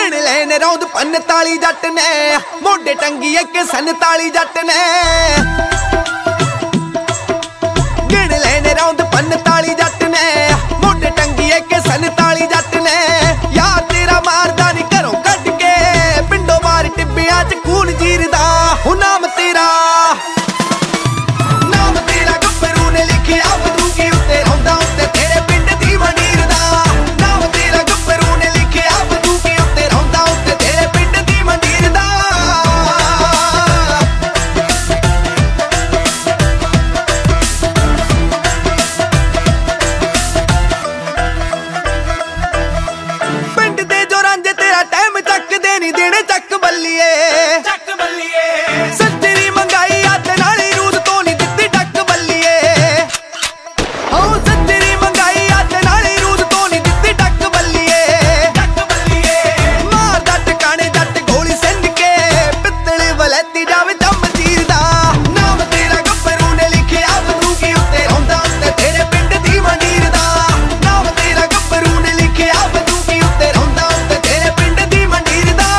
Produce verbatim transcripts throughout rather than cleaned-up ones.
गिण लेने रौंद पंताली जट ने मोढे टंगी एक सनताली जट ने गिण लेने रौंद पंताली जट ने मोढे टंगी एक सनताली जट ने यार तेरा मारदा नी घरों कढ के पिंडों बार टिब्बियां च खून चीरदा हो नाम तेरा नाम तेरा गब्बरू ने लिखिया बंदूकी उत्ते रौंदा उत्ते तेरे पिंड दी मंडीर दा नाम तेरा गब्बरू ने लिखिया बंदूकी उत्ते रौंदा उत्ते तेरे पिंड दी मंडीर दा पिंड दे जो रांझे तेरा टाइम चक दे नी देने चक बल्लिए चक बल्लिए सच्चरी मंगाई आ ते नाले रूद तो नी दित्ती टक बल्लिए हो सच्चरी मंगाई आ ते नाले रूद तो नी दित्ती टक बल्लिए टक बल्लिए मारदा टकाने जट गोली सिंध के पित्तल वलैती जावे दम चीरदा नाम तेरा गब्बरू ने लिखिया बंदूकी उत्ते रौंदा उत्ते तेरे पिंड दी मंडीर दा नाम तेरा गब्बरू ने लिखिया बंदूकी उत्ते रौंदा उत्ते तेरे पिंड दी मंडीर दा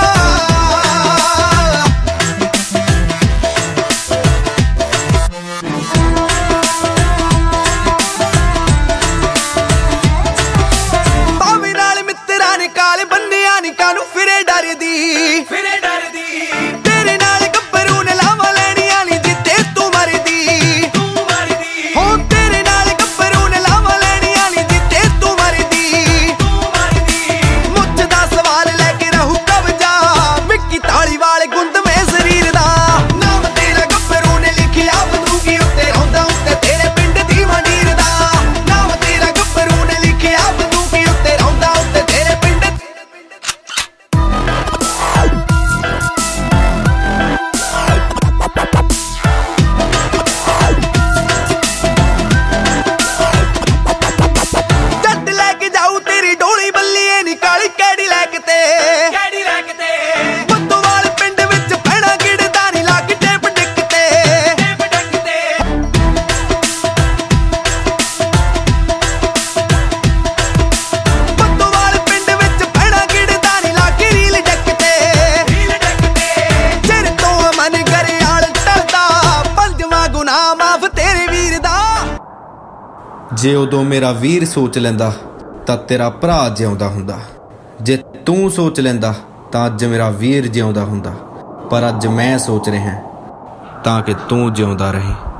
ਬਾਵੇਂ ਨਾਲ ਮਿੱਤਰਾਂ ਨੇ ਕਾਲ ਬੰਨਿਆ ਨੀ ਕਾਨੂੰ ਫਿਰੇ ਡਰਦੀ ਫਿਰੇ ਡਰਦੀ ਤੇਰੇ ਨਾਲ ਗੱਭਰੂ ਨੇ ਲਾਵਾਂ ਲੈਣੀਆਂ ਨੀ ਜਿੱਤੇ ਤੂੰ ਮਰਦੀ ਤੂੰ ਮਰਦੀ ਹੋ ਤੇਰੇ ਨਾਲ ਗੱਭਰੂ ਨੇ ਲਾਵਾਂ ਲੈਣੀਆਂ ਨੀ ਜਿੱਤੇ ਤੂੰ ਮਰਦੀ ਤੂੰ ਮਰਦੀ ਮੁੱਛ ਦਾ ਸਵਾਲ ਲੈ ਕੇ ਰਹੂ ਕਬਜਾ ਵਿੱਕੀ ਤਾਲੀਵਾਲ ਗੁੰਦ ਮੇ ਸਰੀਰ ਦਾ ਨਾਮ ਤੇਰਾ ਗੱਭਰੂ ਨੇ ਲਿਖਿਆ ਬੰਦੂਕੀ ਉੱਤੇ ਰੌਂਦਾ ਉੱਤੇ ਤੇਰੇ ਪਿੰਡ ਦੀ ਮੰਡੀਰ ਦਾ ਨਾਮ ਤੇਰਾ ਗੱਭਰੂ ਨੇ ਲਿਖਿਆ ਬੰਦੂਕੀ ਉੱਤੇ ਰੌਂਦਾ ਉੱਤੇ ਤੇਰੇ ਪਿੰਡ ਜੱਟ ਲੈ ਕੇ ਜਾਊ ਤੇਰੀ ਢੋਲੀ ਬੱਲੀਏ ਨੀ ਕਾਲੀ ਕੈੜੀ ਲੈ ਕੇ ਤੇ ਕੈੜੀ ਲੈ ਕੇ ਤੇ ਬੱਦੋਵਾਲ ਪਿੰਡ ਵਿੱਚ ਪੈਣਾ ਗਿੜਦਾ ਨੀ ਲੱਗ ਟੇਪ ਡਿੱਕ ਤੇ ਟੇਪ ਡਿੱਕ ਤੇ ਬੱਦੋਵਾਲ ਪਿੰਡ ਵਿੱਚ ਪੈਣਾ ਗਿੜਦਾ ਨੀ ਲੱਗ ਰੀਲ ਡਿੱਕ ਤੇ ਰੀਲ ਡਿੱਕ ਤੇ ਸਿਰ ਤੋਂ ਮਨ ਗਰਿਆਲ ਟਲਦਾ ਪੰਜਵਾਂ ਗੁਨਾਹ ਮਾਫ ਤੇਰੇ ਵੀਰ ਦਾ ਜੇ ਉਦੋਂ ਮੇਰਾ ਵੀਰ ਸੋਚ ਲੈਂਦਾ ਤਾਂ ਤੇਰਾ ਭਰਾ ਜਿਉਂਦਾ ਹੁੰਦਾ ਜੇ ਤੂੰ ਸੋਚ ਲੈਂਦਾ ਤਾਂ ਅੱਜ ਮੇਰਾ ਵੀਰ ਜਿਉਂਦਾ ਹੁੰਦਾ ਪਰ ਅੱਜ ਮੈਂ ਸੋਚ ਰਿਹਾ ਤਾਂ ਕਿ ਤੂੰ ਜਿਉਂਦਾ ਰਹੇ।